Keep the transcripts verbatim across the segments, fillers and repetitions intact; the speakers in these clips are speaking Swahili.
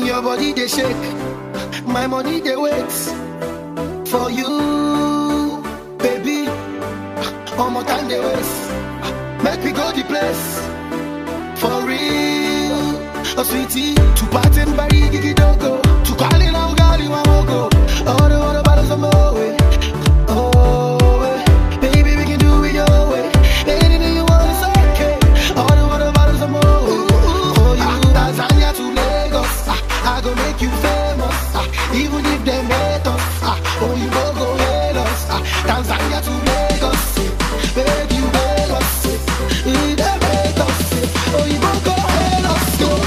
Your body they shake, my money they wait for you, baby. One more time they waste, make me go the place for real. Oh sweetie, to pattern body gigi don't go, to call it out gali one go. All the water bottles on my way, oh way. Baby we can do it your way, anything you want is okay. All the water bottles on my way, oh you Tanzania to Lagos, I go make you famous, even if they hate us, oh you go go hate us. Tanzania to Lagos, make you Lagos, if they hate us, oh you go go hate us, oh.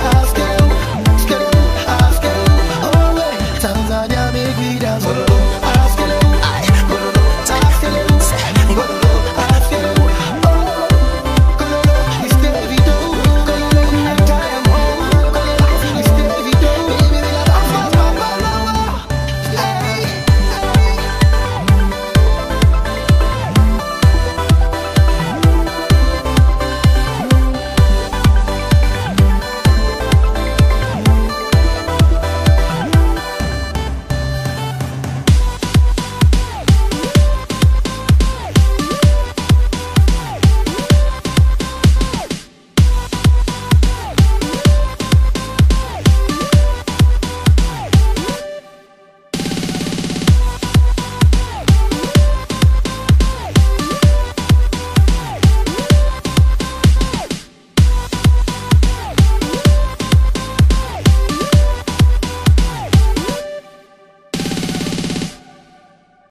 Tanzania make me dance.